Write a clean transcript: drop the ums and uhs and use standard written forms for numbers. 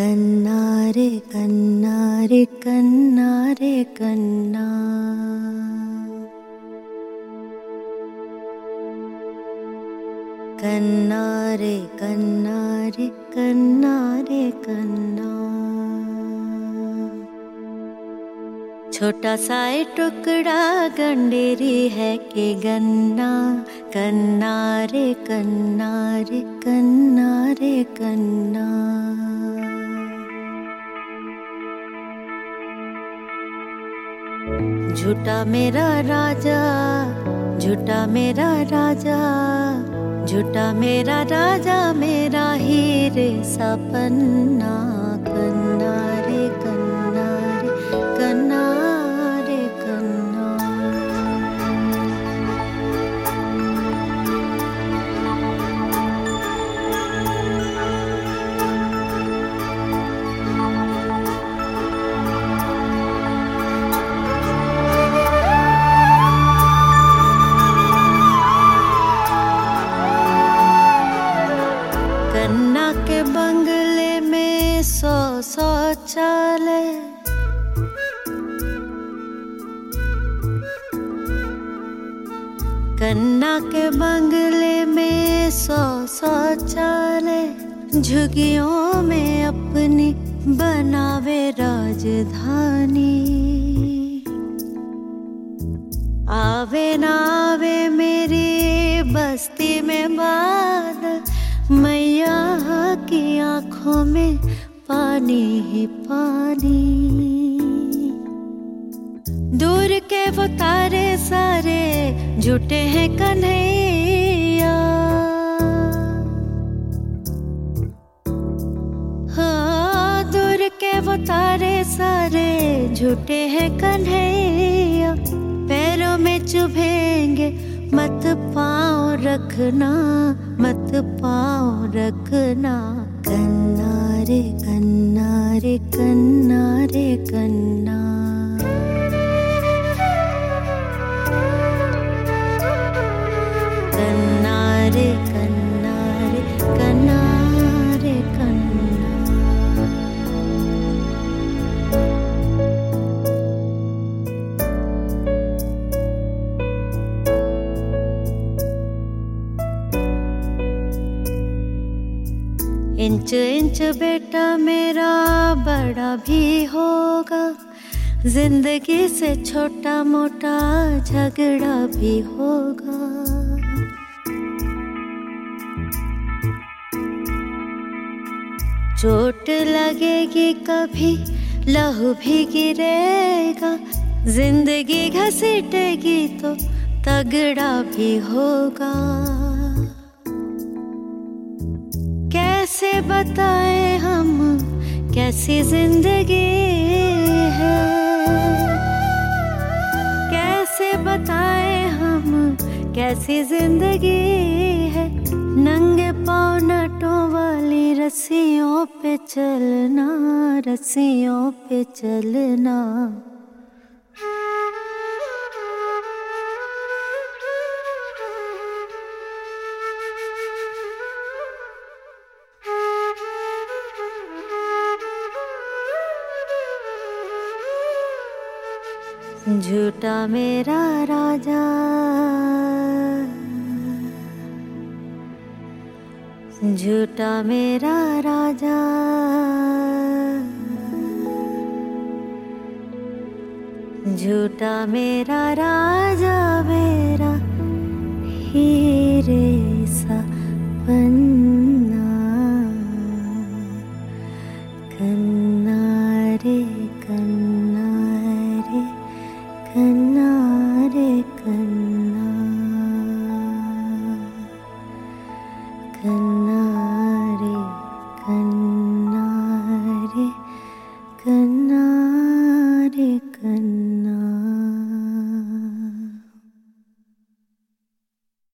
कन्ना रे कन्ना रे कन्ना रे कन्ना। कन्ना रे कन्ना रे कन्ना रे कन्ना। छोटा सा टुकड़ा गंडेरी है कि गन्ना। कन्ना रे कन्ना रे कन्ना रे कन्ना। झूठा मेरा राजा, झूठा मेरा राजा, झूठा मेरा राजा, मेरा हीरे सा पन्ना। कन्ना रे कन्ना रे कन्ना रे कन्ना। कन्ना के बंगले में 100 शौचालय। कन्ना के बंगले में 100 शौचालय। झुग्गियों में अपनी बनावे राजधानी। आवे ना आवे मेरी बस्ती में बादल, मैया की आंखों में पानी ही पानी। दूर के वो तारे सारे झूठे हैं कन्हैया। हाँ, दूर के वो तारे सारे झूठे हैं कन्हैया। पैरों में चुभेंगे मत पाँव रखना, मत पाँव रखना। कन्ना रे कन्ना रे कन्ना रे कन्ना। कन्ना रे कन्ना रे कन्ना रे कन्ना। इंच इंच बेटा मेरा बड़ा भी होगा। जिंदगी से छोटा मोटा झगड़ा भी होगा। चोट लगेगी कभी, लहू भी गिरेगा। जिंदगी घसीटेगी तो तगड़ा भी होगा। कैसे बताएं हम कैसी जिंदगी है। कैसे बताएं हम कैसी जिंदगी है। नंगे पाँव नटों वाली रस्सियों पे चलना, रस्सियों पे चलना। झूठा मेरा राजा, झूठा मेरा राजा, झूठा मेरा राजा, मेरा हीरे सा पन्ना।